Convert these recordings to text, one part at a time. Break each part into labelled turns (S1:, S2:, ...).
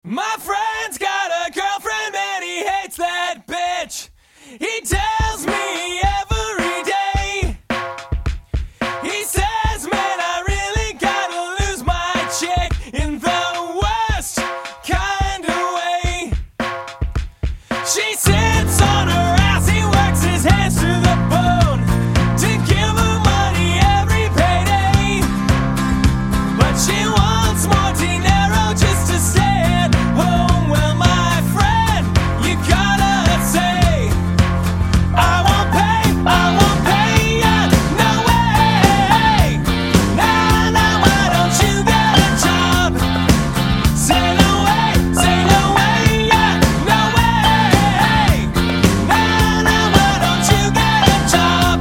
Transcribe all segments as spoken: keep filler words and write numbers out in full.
S1: My friend's got a girlfriend and he hates that bitch. He tells me every day. He says, man, I really gotta lose my chick in the worst kind of way. She sits on her ass, he works his hands to the bone to give her money every payday. But she wants more dinero just to stay at home. Well, my friend, you gotta say, I won't pay, I won't pay ya, no way. Nah, nah, why don't you get a job? Say no way, say no way, yeah, no way. Nah, nah, why don't you get a job?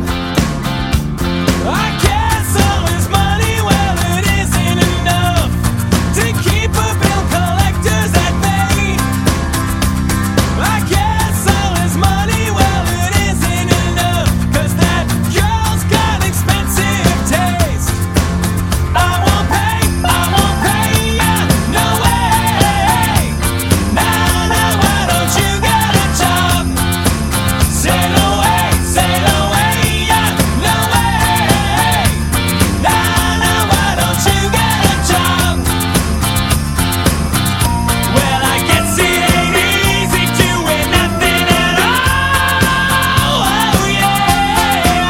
S1: I guess all his money, well, it isn't enough to keep a bill collectors at bay. I guess all his money, well, it isn't enough, 'cause that girl's got expensive taste. I won't pay, I won't pay ya, no way. Nah, nah, why don't you get a job? Say no way, say no way, yeah, no way. Nah, nah, why don't you get a job? Well, I guess it ain't easy doing nothing at all. Oh, yeah.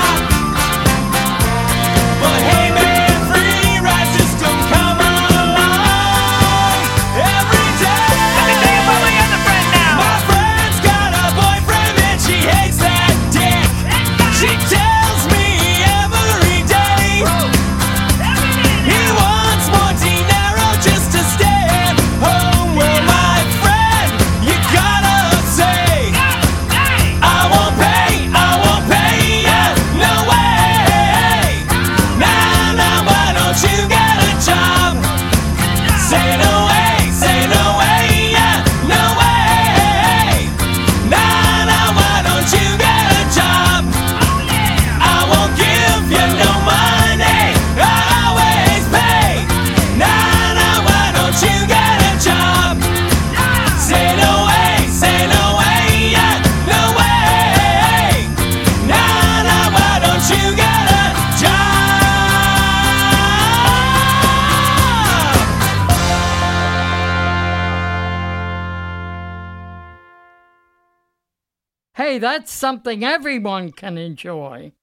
S1: But hey, man, free rides just don't come along every day. Let me tell you about my other friend now. My friend's got a boyfriend and she hates that dick. She tells me every day he wants more dinero just to stay at home. Well, my friend, you gotta say, I won't pay, I won't pay ya, no way. Nah, nah, why don't you get a job? Say no way, say no way, yeah, no way. Nah, nah, why don't you get a job? I won't give you no money, I always pay. Nah, nah, why don't you get a job? Say no way, say no way, yeah, no way. Nah, nah, why don't you get a job?
S2: Hey, that's something everyone can enjoy.